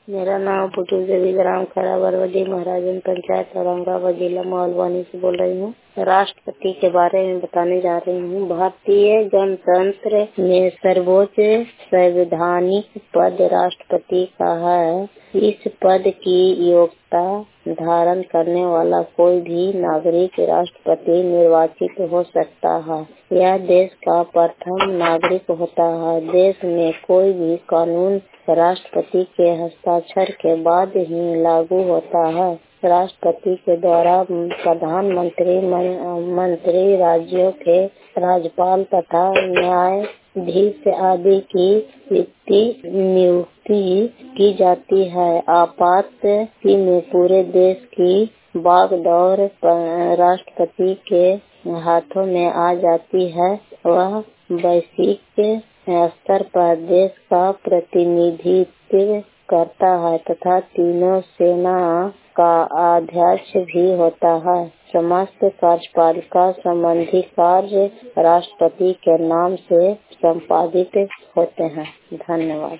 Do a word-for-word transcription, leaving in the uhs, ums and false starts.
मेरा नाम पुटू देवी, ग्राम खरा बरवडी, महाराजन पंचायत, औरंगाबाद जिला, महोलवानी से बोल रही हूँ। राष्ट्रपति के बारे में बताने जा रही हूँ। भारतीय गणतंत्र में सर्वोच्च संवैधानिक पद राष्ट्रपति का है। इस पद की योग्यता धारण करने वाला कोई भी नागरिक राष्ट्रपति निर्वाचित हो सकता है। यह देश का प्रथम नागरिक होता है। देश में कोई भी कानून राष्ट्रपति के हस्ताक्षर के बाद ही लागू होता है। राष्ट्रपति के द्वारा प्रधानमंत्री, मंत्री, राज्यों के राज्यपाल तथा न्यायाधीश आदि की नियुक्ति की जाती है। आपात स्थिति में पूरे देश की बागडोर राष्ट्रपति के हाथों में आ जाती है। वह वैश्विक स्तर पर देश का प्रतिनिधित्व करता है तथा तीनों सेना का अध्यक्ष भी होता है। समस्त कार्यपालिका संबंधी कार्य राष्ट्रपति के नाम से संपादित होते हैं। धन्यवाद।